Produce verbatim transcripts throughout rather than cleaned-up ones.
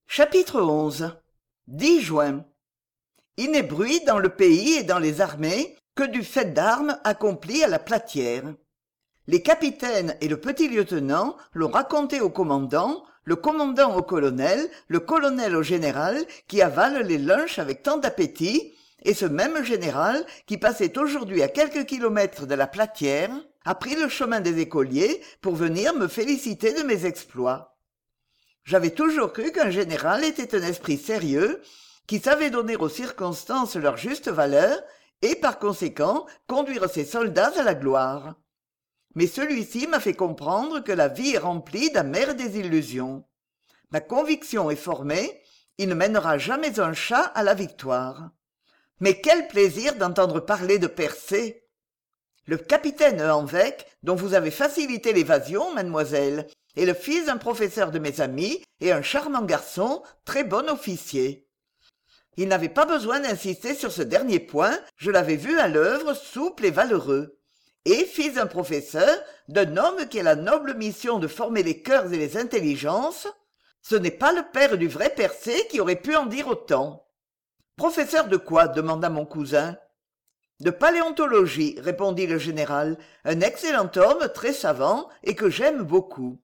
Chapitre onze. dix juin. Il n'est bruit dans le pays et dans les armées que du fait d'armes accompli à la Platière. Les capitaines et le petit lieutenant l'ont raconté au commandant, le commandant au colonel, le colonel au général qui avale les lunchs avec tant d'appétit, et ce même général qui passait aujourd'hui à quelques kilomètres de la Platière a pris le chemin des écoliers pour venir me féliciter de mes exploits. J'avais toujours cru qu'un général était un esprit sérieux, qui savait donner aux circonstances leur juste valeur et, par conséquent, conduire ses soldats à la gloire. Mais celui-ci m'a fait comprendre que la vie est remplie d'amères désillusions. Ma conviction est formée, il ne mènera jamais un chat à la victoire. Mais quel plaisir d'entendre parler de percée! Le capitaine Hanvec, dont vous avez facilité l'évasion, mademoiselle, est le fils d'un professeur de mes amis et un charmant garçon, très bon officier. Il n'avait pas besoin d'insister sur ce dernier point, je l'avais vu à l'œuvre souple et valeureux. Et fils d'un professeur, d'un homme qui a la noble mission de former les cœurs et les intelligences, ce n'est pas le père du vrai Percé qui aurait pu en dire autant. Professeur de quoi demanda mon cousin. De paléontologie, répondit le général, un excellent homme très savant et que j'aime beaucoup.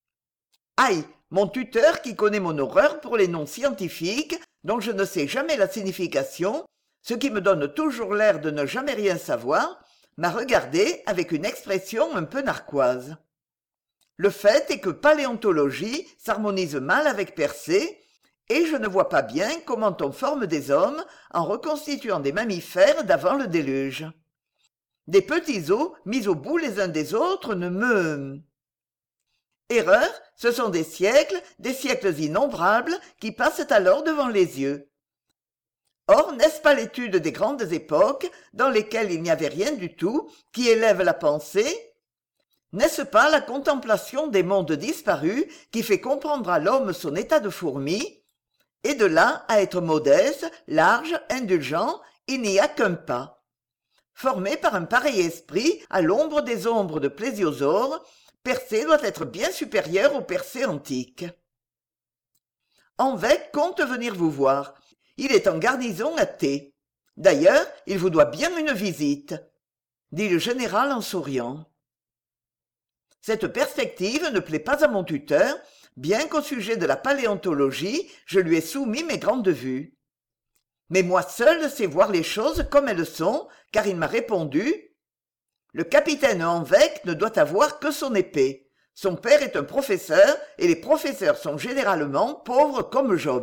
Aïe, mon tuteur qui connaît mon horreur pour les noms scientifiques dont je ne sais jamais la signification, ce qui me donne toujours l'air de ne jamais rien savoir, m'a regardé avec une expression un peu narquoise. Le fait est que paléontologie s'harmonise mal avec Percé, et je ne vois pas bien comment on forme des hommes en reconstituant des mammifères d'avant le déluge. Des petits os mis au bout les uns des autres ne me... Erreur, ce sont des siècles, des siècles innombrables qui passent alors devant les yeux. Or, n'est-ce pas l'étude des grandes époques, dans lesquelles il n'y avait rien du tout, qui élève la pensée? N'est-ce pas la contemplation des mondes disparus qui fait comprendre à l'homme son état de fourmi? Et de là à être modeste, large, indulgent, il n'y a qu'un pas. Formé par un pareil esprit, à l'ombre des ombres de plésiosaure, Percé doit être bien supérieur au Percé antique. Hanvec compte venir vous voir. Il est en garnison à Thé. D'ailleurs, il vous doit bien une visite, dit le général en souriant. Cette perspective ne plaît pas à mon tuteur, bien qu'au sujet de la paléontologie, je lui ai soumis mes grandes vues. Mais moi seul sais voir les choses comme elles sont, car il m'a répondu « Le capitaine Hanvec ne doit avoir que son épée. Son père est un professeur, et les professeurs sont généralement pauvres comme Job. »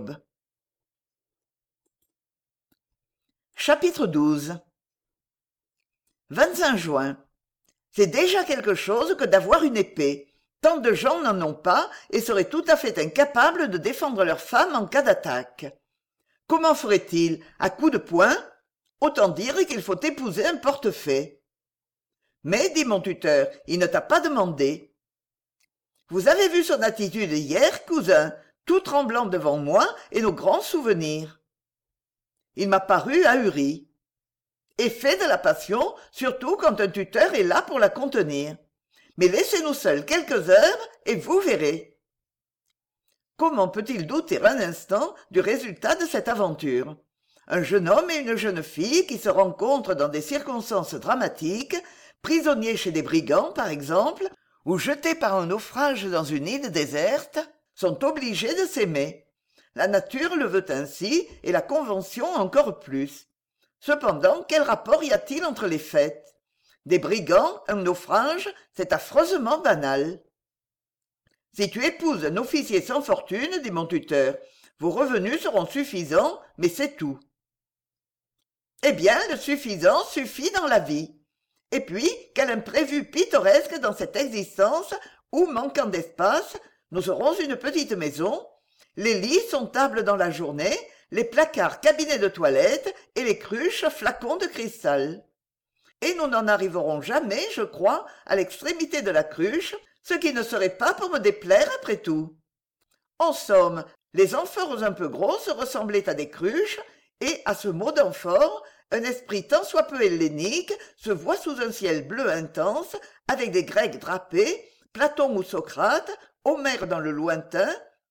Chapitre douze. vingt-cinq juin. C'est déjà quelque chose que d'avoir une épée. Tant de gens n'en ont pas et seraient tout à fait incapables de défendre leurs femmes en cas d'attaque. Comment ferait-il? À coups de poing? Autant dire qu'il faut épouser un portefaix. Mais, dit mon tuteur, il ne t'a pas demandé. Vous avez vu son attitude hier, cousin, tout tremblant devant moi et nos grands souvenirs. Il m'a paru ahuri. Effet de la passion, surtout quand un tuteur est là pour la contenir. Mais laissez-nous seuls quelques heures et vous verrez. Comment peut-il douter un instant du résultat de cette aventure? Un jeune homme et une jeune fille qui se rencontrent dans des circonstances dramatiques, prisonniers chez des brigands par exemple, ou jetés par un naufrage dans une île déserte, sont obligés de s'aimer. La nature le veut ainsi et la convention encore plus. Cependant, quel rapport y a-t-il entre les faits? Des brigands, un naufrage, c'est affreusement banal. Si tu épouses un officier sans fortune, dit mon tuteur, vos revenus seront suffisants, mais c'est tout. Eh bien, le suffisant suffit dans la vie. Et puis, quel imprévu pittoresque dans cette existence où, manquant d'espace, nous aurons une petite maison. Les lits sont tables dans la journée, les placards cabinets de toilette et les cruches flacons de cristal. Et nous n'en arriverons jamais, je crois, à l'extrémité de la cruche, ce qui ne serait pas pour me déplaire après tout. En somme, les amphores un peu grosses ressemblaient à des cruches, et, à ce mot d'amphore, un esprit tant soit peu hellénique se voit sous un ciel bleu intense, avec des Grecs drapés, Platon ou Socrate, Homère dans le lointain.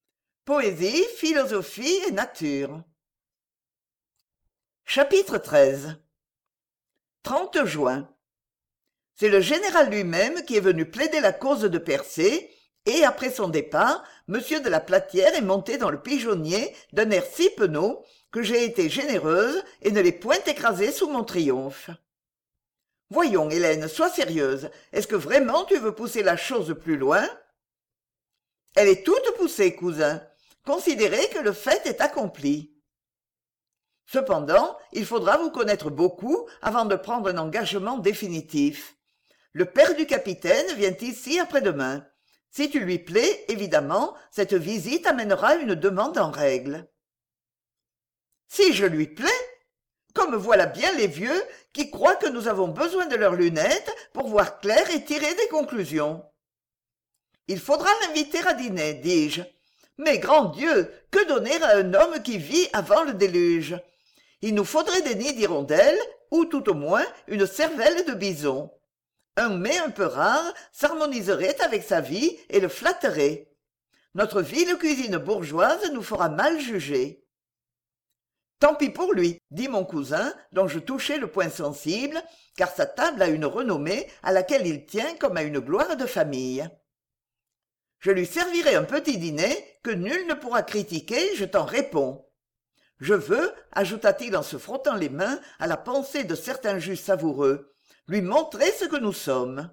Poésie, philosophie et nature. Chapitre treize. trente juin. C'est le général lui-même qui est venu plaider la cause de Percé, et après son départ, monsieur de la Platière est monté dans le pigeonnier d'un air si penaud que j'ai été généreuse et ne l'ai point écrasé sous mon triomphe. Voyons, Hélène, sois sérieuse. Est-ce que vraiment tu veux pousser la chose plus loin? Elle est toute poussée, cousin. Considérez que le fait est accompli. Cependant, il faudra vous connaître beaucoup avant de prendre un engagement définitif. Le père du capitaine vient ici après-demain. Si tu lui plais, évidemment, cette visite amènera une demande en règle. Si je lui plais? Comme voilà bien les vieux qui croient que nous avons besoin de leurs lunettes pour voir clair et tirer des conclusions. Il faudra l'inviter à dîner, dis-je. Mais grand Dieu, que donner à un homme qui vit avant le déluge? Il nous faudrait des nids d'hirondelles, ou tout au moins une cervelle de bison. Un mets un peu rare s'harmoniserait avec sa vie et le flatterait. Notre vive cuisine bourgeoise nous fera mal juger. Tant pis pour lui, dit mon cousin, dont je touchai le point sensible, car sa table a une renommée à laquelle il tient comme à une gloire de famille. Je lui servirai un petit dîner que nul ne pourra critiquer, je t'en réponds. Je veux, ajouta-t-il en se frottant les mains à la pensée de certains jus savoureux, lui montrer ce que nous sommes.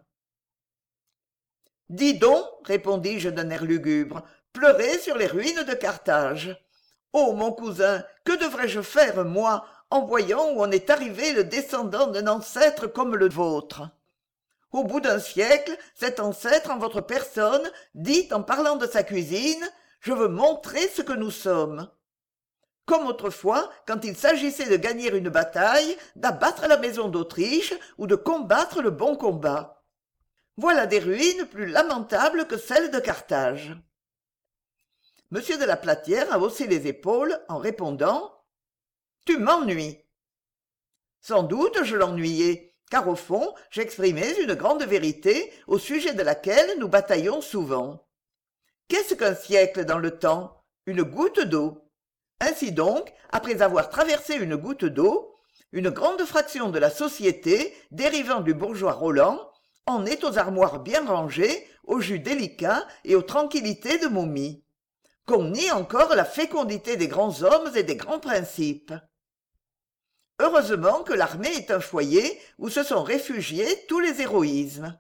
Dis donc, répondis-je d'un air lugubre, pleurer sur les ruines de Carthage. Oh, mon cousin, que devrais-je faire, moi, en voyant où on est arrivé le descendant d'un ancêtre comme le vôtre? Au bout d'un siècle, cet ancêtre en votre personne dit en parlant de sa cuisine « Je veux montrer ce que nous sommes ». Comme autrefois, quand il s'agissait de gagner une bataille, d'abattre la maison d'Autriche ou de combattre le bon combat. Voilà des ruines plus lamentables que celles de Carthage. Monsieur de la Platière a haussé les épaules en répondant « Tu m'ennuies ». Sans doute je l'ennuyais, car au fond j'exprimais une grande vérité au sujet de laquelle nous bataillons souvent. Qu'est-ce qu'un siècle dans le temps? Une goutte d'eau. Ainsi donc, après avoir traversé une goutte d'eau, une grande fraction de la société, dérivant du bourgeois Roland, en est aux armoires bien rangées, aux jus délicats et aux tranquillités de momies. Qu'on nie encore la fécondité des grands hommes et des grands principes. Heureusement que l'armée est un foyer où se sont réfugiés tous les héroïsmes.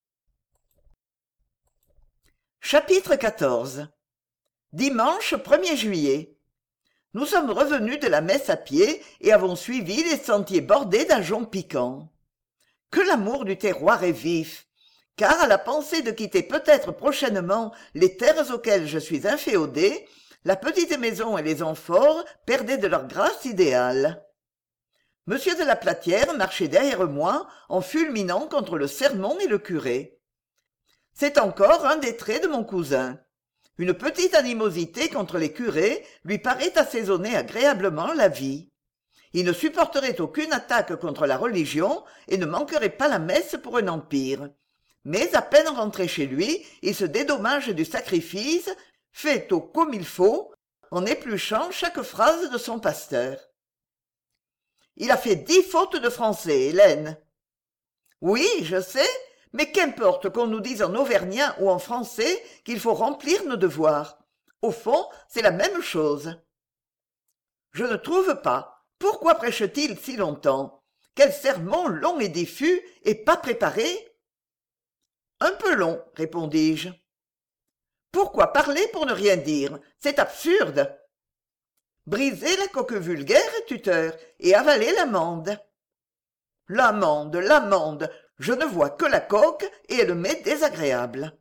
Chapitre quatorze. Dimanche premier juillet. Nous sommes revenus de la messe à pied et avons suivi les sentiers bordés d'ajoncs piquants. Que l'amour du terroir est vif, car à la pensée de quitter peut-être prochainement les terres auxquelles je suis inféodé, la petite maison et les amphores perdaient de leur grâce idéale. Monsieur de la Platière marchait derrière moi en fulminant contre le sermon et le curé. C'est encore un des traits de mon cousin. Une petite animosité contre les curés lui paraît assaisonner agréablement la vie. Il ne supporterait aucune attaque contre la religion et ne manquerait pas la messe pour un empire. Mais à peine rentré chez lui, il se dédommage du sacrifice, fait au comme il faut, en épluchant chaque phrase de son pasteur. Il a fait dix fautes de français, Hélène. Oui, je sais, mais qu'importe qu'on nous dise en auvergnat ou en français qu'il faut remplir nos devoirs. Au fond, c'est la même chose. Je ne trouve pas. Pourquoi prêche-t-il si longtemps? Quel sermon long et diffus, et pas préparé? Un peu long, répondis-je. Pourquoi parler pour ne rien dire? C'est absurde. Briser la coque vulgaire, tuteur, et avaler l'amande. L'amande, l'amande, je ne vois que la coque et elle m'est désagréable.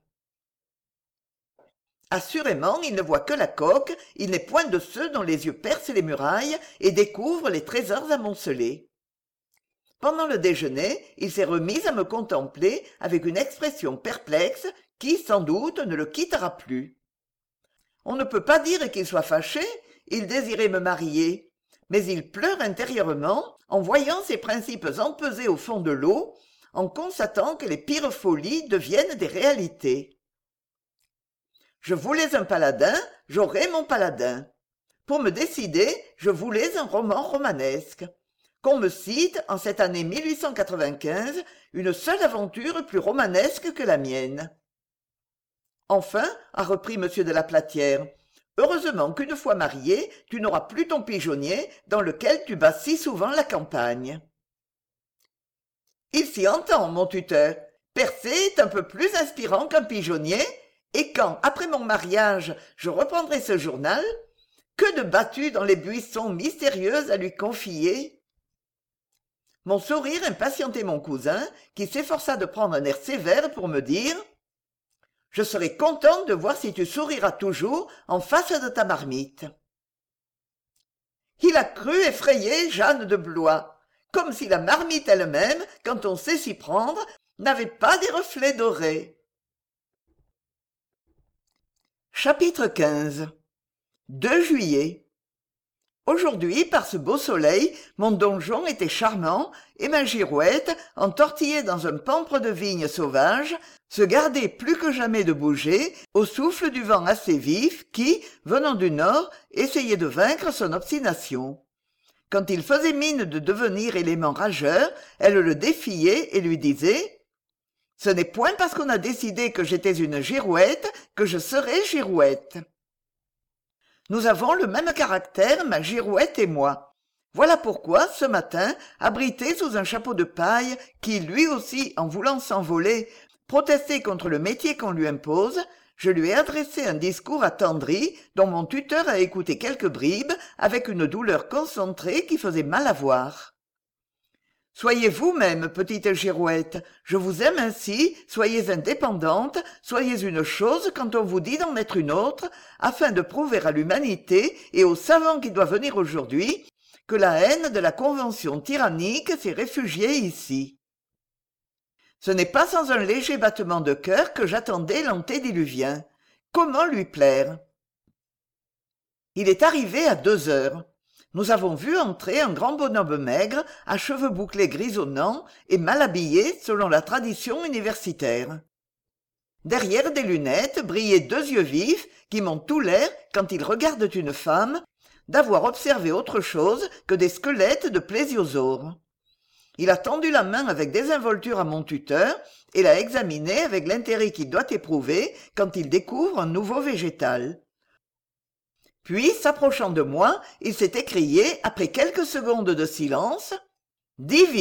Assurément, il ne voit que la coque, il n'est point de ceux dont les yeux percent les murailles et découvrent les trésors amoncelés. Pendant le déjeuner, il s'est remis à me contempler avec une expression perplexe qui, sans doute, ne le quittera plus. On ne peut pas dire qu'il soit fâché, il désirait me marier, mais il pleure intérieurement en voyant ses principes empesés au fond de l'eau, en constatant que les pires folies deviennent des réalités. Je voulais un paladin, j'aurais mon paladin. Pour me décider, je voulais un roman romanesque. Qu'on me cite, en cette année mille huit cent quatre-vingt-quinze, une seule aventure plus romanesque que la mienne. Enfin, a repris M. de la Platière, heureusement qu'une fois marié, tu n'auras plus ton pigeonnier dans lequel tu bats si souvent la campagne. Il s'y entend, mon tuteur. Percer est un peu plus inspirant qu'un pigeonnier, et quand, après mon mariage, je reprendrai ce journal, que de battues dans les buissons mystérieuses à lui confier. Mon sourire impatientait mon cousin, qui s'efforça de prendre un air sévère pour me dire « Je serai content de voir si tu souriras toujours en face de ta marmite. » Il a cru effrayer Jeanne de Blois, comme si la marmite elle-même, quand on sait s'y prendre, n'avait pas des reflets dorés. Chapitre quinze. deux juillet. Aujourd'hui, par ce beau soleil, mon donjon était charmant et ma girouette, entortillée dans un pampre de vigne sauvage, se gardait plus que jamais de bouger au souffle du vent assez vif qui, venant du nord, essayait de vaincre son obstination. Quand il faisait mine de devenir élément rageur, elle le défiait et lui disait « Ce n'est point parce qu'on a décidé que j'étais une girouette que je serai girouette. » Nous avons le même caractère, ma girouette et moi. Voilà pourquoi, ce matin, abrité sous un chapeau de paille, qui, lui aussi, en voulant s'envoler, protestait contre le métier qu'on lui impose, je lui ai adressé un discours attendri, dont mon tuteur a écouté quelques bribes, avec une douleur concentrée qui faisait mal à voir. Soyez vous-même, petite girouette, je vous aime ainsi, soyez indépendante, soyez une chose quand on vous dit d'en être une autre, afin de prouver à l'humanité et aux savants qui doivent venir aujourd'hui que la haine de la convention tyrannique s'est réfugiée ici. Ce n'est pas sans un léger battement de cœur que j'attendais l'antédiluvien. Comment lui plaire? Il est arrivé à deux heures. Nous avons vu entrer un grand bonhomme maigre, à cheveux bouclés grisonnants et mal habillé selon la tradition universitaire. Derrière des lunettes brillaient deux yeux vifs qui m'ont tout l'air, quand ils regardent une femme, d'avoir observé autre chose que des squelettes de plésiosaures. Il a tendu la main avec désinvolture à mon tuteur et l'a examiné avec l'intérêt qu'il doit éprouver quand il découvre un nouveau végétal. Puis, s'approchant de moi, il s'est écrié, après quelques secondes de silence, « Divine !»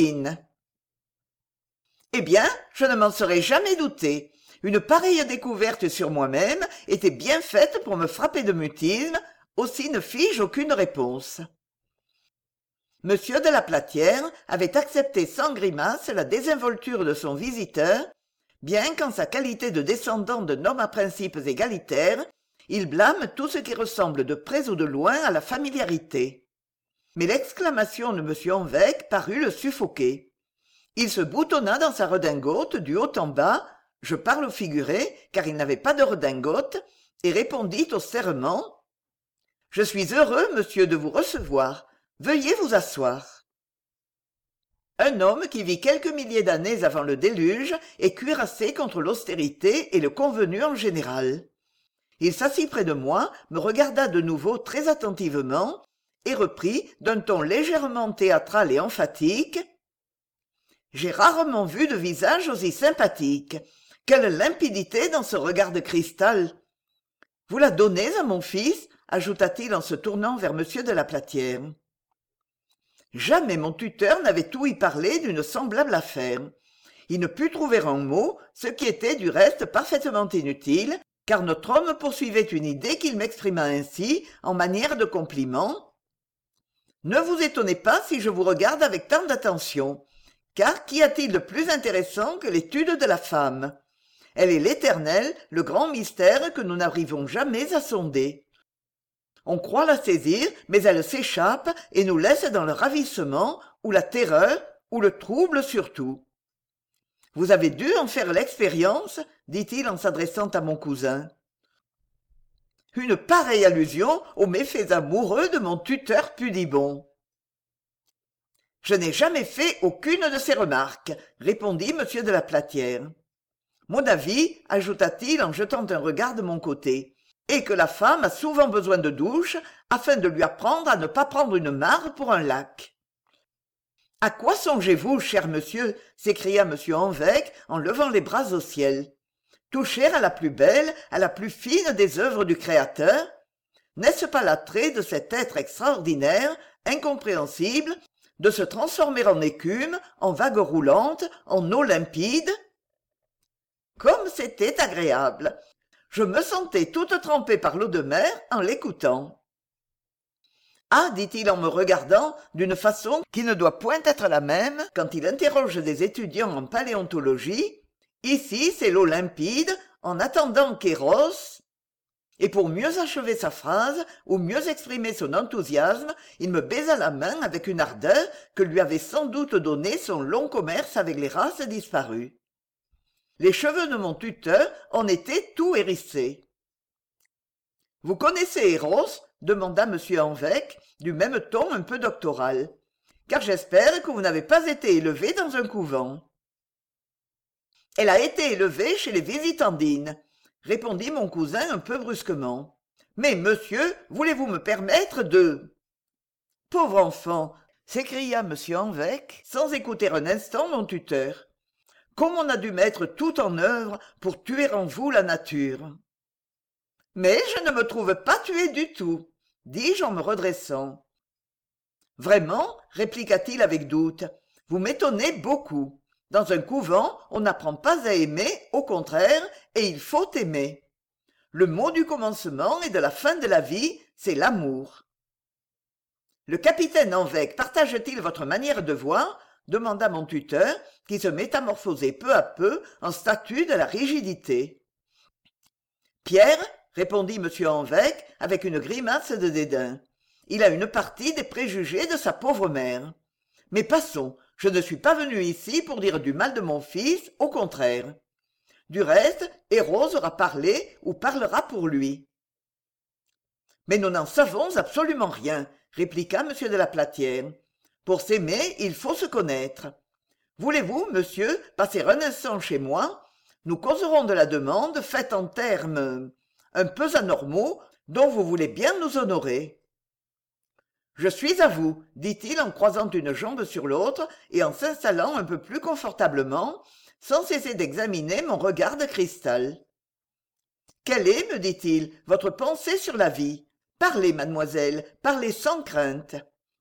Eh bien, je ne m'en serais jamais douté. Une pareille découverte sur moi-même était bien faite pour me frapper de mutisme, aussi ne fis-je aucune réponse. Monsieur de la Platière avait accepté sans grimace la désinvolture de son visiteur, bien qu'en sa qualité de descendant d'un homme à principes égalitaires, il blâme tout ce qui ressemble de près ou de loin à la familiarité. Mais l'exclamation de M. Onvec parut le suffoquer. Il se boutonna dans sa redingote du haut en bas, je parle au figuré, car il n'avait pas de redingote, et répondit au serment « Je suis heureux, monsieur, de vous recevoir. Veuillez vous asseoir. » Un homme qui vit quelques milliers d'années avant le déluge est cuirassé contre l'austérité et le convenu en général. Il s'assit près de moi, me regarda de nouveau très attentivement et reprit d'un ton légèrement théâtral et emphatique « J'ai rarement vu de visage aussi sympathique. Quelle limpidité dans ce regard de cristal. Vous la donnez à mon fils ?» ajouta-t-il en se tournant vers M. de la Platière. Jamais mon tuteur n'avait ouï parler d'une semblable affaire. Il ne put trouver un mot, ce qui était du reste parfaitement inutile, car notre homme poursuivait une idée qu'il m'exprima ainsi, en manière de compliment. « Ne vous étonnez pas si je vous regarde avec tant d'attention, car qu'y a-t-il de plus intéressant que l'étude de la femme? Elle est l'éternel, le grand mystère que nous n'arrivons jamais à sonder. On croit la saisir, mais elle s'échappe et nous laisse dans le ravissement, ou la terreur, ou le trouble surtout. Vous avez dû en faire l'expérience, dit-il en s'adressant à mon cousin. Une pareille allusion aux méfaits amoureux de mon tuteur Pudibon. Je n'ai jamais fait aucune de ces remarques, répondit M. de la Platière. Mon avis, ajouta-t-il en jetant un regard de mon côté, est que la femme a souvent besoin de douche afin de lui apprendre à ne pas prendre une mare pour un lac. « À quoi songez-vous, cher monsieur ?» s'écria M. Anvec en levant les bras au ciel. « Toucher à la plus belle, à la plus fine des œuvres du Créateur ? N'est-ce pas l'attrait de cet être extraordinaire, incompréhensible, de se transformer en écume, en vagues roulantes, en eau limpide ? Comme c'était agréable ! Je me sentais toute trempée par l'eau de mer en l'écoutant. « Ah, dit-il en me regardant d'une façon qui ne doit point être la même quand il interroge des étudiants en paléontologie, ici c'est l'eau limpide, en attendant qu'Eros... » Et pour mieux achever sa phrase, ou mieux exprimer son enthousiasme, il me baisa la main avec une ardeur que lui avait sans doute donnée son long commerce avec les races disparues. Les cheveux de mon tuteur en étaient tout hérissés. « Vous connaissez Eros ?» demanda M. Anvec, du même ton un peu doctoral, « car j'espère que vous n'avez pas été élevé dans un couvent. »« Elle a été élevée chez les Visitandines, » répondit mon cousin un peu brusquement. « Mais, monsieur, voulez-vous me permettre de... » « Pauvre enfant !» s'écria M. Anvec, sans écouter un instant mon tuteur. « Comme on a dû mettre tout en œuvre pour tuer en vous la nature !»« Mais je ne me trouve pas tué du tout, » dis-je en me redressant. « Vraiment, répliqua-t-il avec doute, vous m'étonnez beaucoup. Dans un couvent, on n'apprend pas à aimer, au contraire, et il faut aimer. Le mot du commencement et de la fin de la vie, c'est l'amour. » « Le capitaine Anvec partage-t-il votre manière de voir ?» demanda mon tuteur, qui se métamorphosait peu à peu en statue de la rigidité. « Pierre, répondit M. Anvec avec une grimace de dédain, il a une partie des préjugés de sa pauvre mère. Mais passons, je ne suis pas venu ici pour dire du mal de mon fils, au contraire. Du reste, Eros aura parlé ou parlera pour lui. »« Mais nous n'en savons absolument rien, » répliqua M. de la Platière. « Pour s'aimer, il faut se connaître. Voulez-vous, monsieur, passer un instant chez moi ? Nous causerons de la demande faite en termes un peu anormaux dont vous voulez bien nous honorer. »« Je suis à vous, » dit-il en croisant une jambe sur l'autre et en s'installant un peu plus confortablement, sans cesser d'examiner mon regard de cristal. « Quelle est, me dit-il, votre pensée sur la vie ? Parlez, mademoiselle, parlez sans crainte. »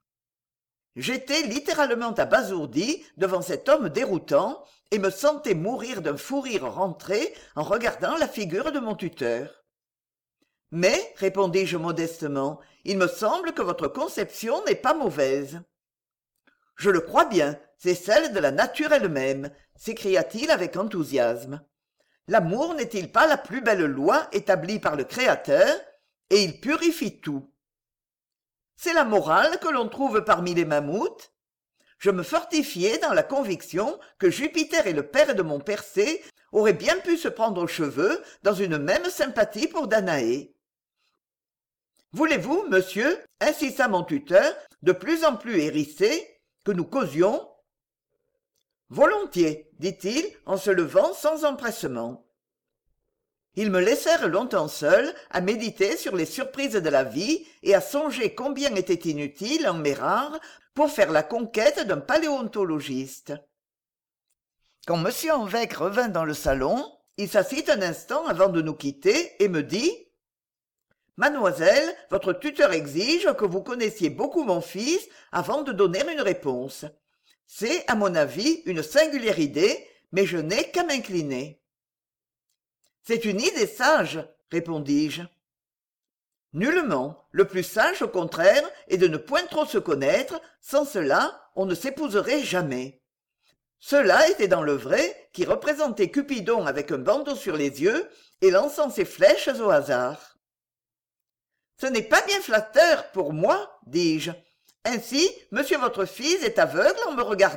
J'étais littéralement abasourdi devant cet homme déroutant et me sentais mourir d'un fou rire rentré en regardant la figure de mon tuteur. « Mais, répondis-je modestement, il me semble que votre conception n'est pas mauvaise. »« Je le crois bien, c'est celle de la nature elle-même, » s'écria-t-il avec enthousiasme. « L'amour n'est-il pas la plus belle loi établie par le Créateur ? Et il purifie tout. C'est la morale que l'on trouve parmi les mammouths. Je me fortifiais dans la conviction que Jupiter et le père de mon Persée auraient bien pu se prendre aux cheveux dans une même sympathie pour Danaé. « Voulez-vous, monsieur, insista mon tuteur, de plus en plus hérissé, que nous causions ?»« Volontiers, dit-il, en se levant sans empressement. » Ils me laissèrent longtemps seul à méditer sur les surprises de la vie et à songer combien était inutile en mes rares pour faire la conquête d'un paléontologiste. Quand M. Anvec revint dans le salon, il s'assit un instant avant de nous quitter et me dit « Mademoiselle, votre tuteur exige que vous connaissiez beaucoup mon fils avant de donner une réponse. C'est, à mon avis, une singulière idée, mais je n'ai qu'à m'incliner. » « C'est une idée sage, répondis-je. « Nullement. Le plus sage, au contraire, est de ne point trop se connaître. Sans cela, on ne s'épouserait jamais. » Cela était dans le vrai, qui représentait Cupidon avec un bandeau sur les yeux et lançant ses flèches au hasard. « Ce n'est pas bien flatteur pour moi, dis-je. Ainsi, monsieur votre fils est aveugle en me regardant ?»«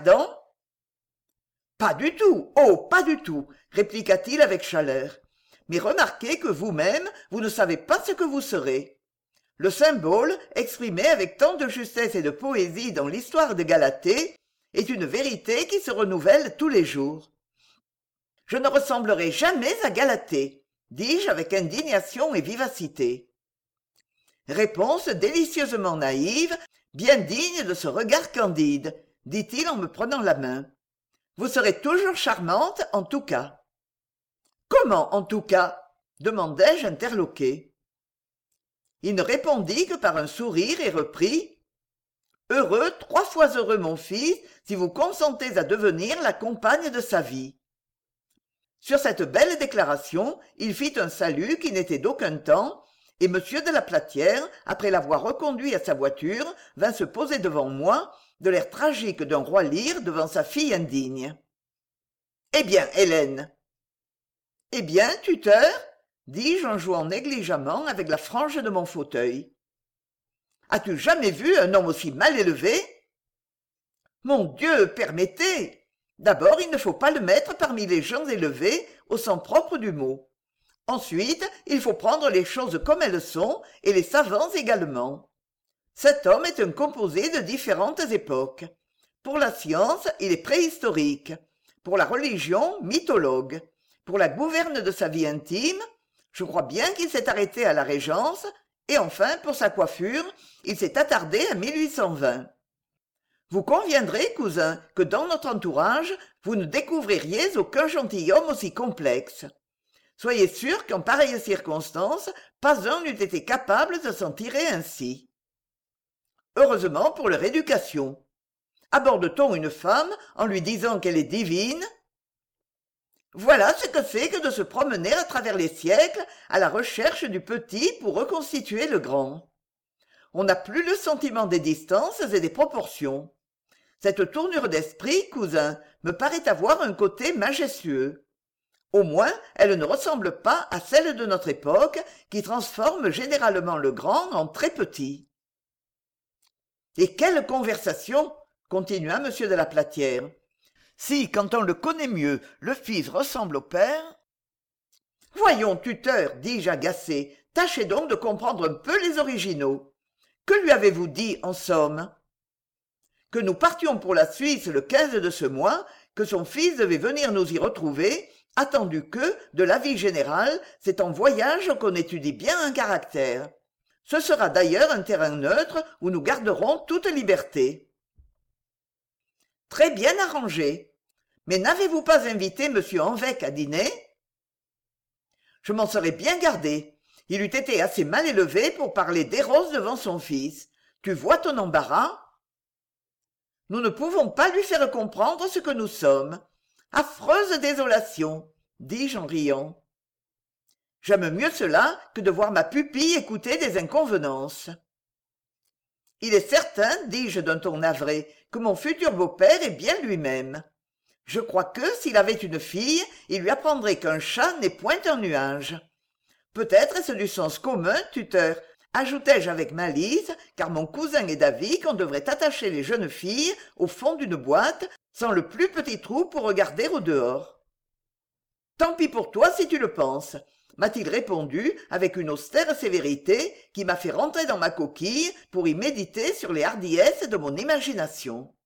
Pas du tout, oh, pas du tout, répliqua-t-il avec chaleur. Mais remarquez que vous-même, vous ne savez pas ce que vous serez. Le symbole, exprimé avec tant de justesse et de poésie dans l'histoire de Galatée, est une vérité qui se renouvelle tous les jours. Je ne ressemblerai jamais à Galatée, dis-je avec indignation et vivacité. Réponse délicieusement naïve, bien digne de ce regard candide, dit-il en me prenant la main. Vous serez toujours charmante, en tout cas. Comment, en tout cas? Demandai-je interloqué. Il ne répondit que par un sourire et reprit. Heureux, trois fois heureux, mon fils, si vous consentez à devenir la compagne de sa vie. Sur cette belle déclaration, il fit un salut qui n'était d'aucun temps, et monsieur de la Platière, après l'avoir reconduit à sa voiture, vint se poser devant moi, de l'air tragique d'un roi lyre devant sa fille indigne. « Eh bien, Hélène !»« Eh bien, tuteur ?» dis-je en jouant négligemment avec la frange de mon fauteuil. « As-tu jamais vu un homme aussi mal élevé ?»« Mon Dieu, permettez ! D'abord, il ne faut pas le mettre parmi les gens élevés au sens propre du mot. Ensuite, il faut prendre les choses comme elles sont, et les savants également. Cet homme est un composé de différentes époques. Pour la science, il est préhistorique. Pour la religion, mythologue. Pour la gouverne de sa vie intime, je crois bien qu'il s'est arrêté à la Régence, et enfin, pour sa coiffure, il s'est attardé à mille huit cent vingt. Vous conviendrez, cousin, que dans notre entourage, vous ne découvririez aucun gentilhomme aussi complexe. Soyez sûr qu'en pareille circonstance, pas un n'eût été capable de s'en tirer ainsi. Heureusement pour leur éducation. Aborde-t-on une femme en lui disant qu'elle est divine? Voilà ce que c'est que de se promener à travers les siècles à la recherche du petit pour reconstituer le grand. On n'a plus le sentiment des distances et des proportions. Cette tournure d'esprit, cousin, me paraît avoir un côté majestueux. Au moins, elle ne ressemble pas à celle de notre époque, qui transforme généralement le grand en très petit. Et quelle conversation, continua monsieur de la Platière. Si, quand on le connaît mieux, le fils ressemble au père... Voyons, tuteur, dis-je agacé, tâchez donc de comprendre un peu les originaux. Que lui avez-vous dit, en somme? Que nous partions pour la Suisse le quinze de ce mois, que son fils devait venir nous y retrouver, attendu que, de l'avis général, c'est en voyage qu'on étudie bien un caractère. Ce sera d'ailleurs un terrain neutre où nous garderons toute liberté. Très bien arrangé. Mais n'avez-vous pas invité monsieur Anvec à dîner? Je m'en serais bien gardé. Il eût été assez mal élevé pour parler d'Eros devant son fils. Tu vois ton embarras? Nous ne pouvons pas lui faire comprendre ce que nous sommes. Affreuse désolation, dis-je en riant. J'aime mieux cela que de voir ma pupille écouter des inconvenances. Il est certain, dis-je d'un ton navré, que mon futur beau-père est bien lui-même. Je crois que, s'il avait une fille, il lui apprendrait qu'un chat n'est point un nuage. Peut-être est-ce du sens commun, tuteur, ajoutai-je avec malice, car mon cousin est d'avis qu'on devrait attacher les jeunes filles au fond d'une boîte, sans le plus petit trou pour regarder au dehors. Tant pis pour toi si tu le penses, m'a-t-il répondu avec une austère sévérité qui m'a fait rentrer dans ma coquille pour y méditer sur les hardiesses de mon imagination.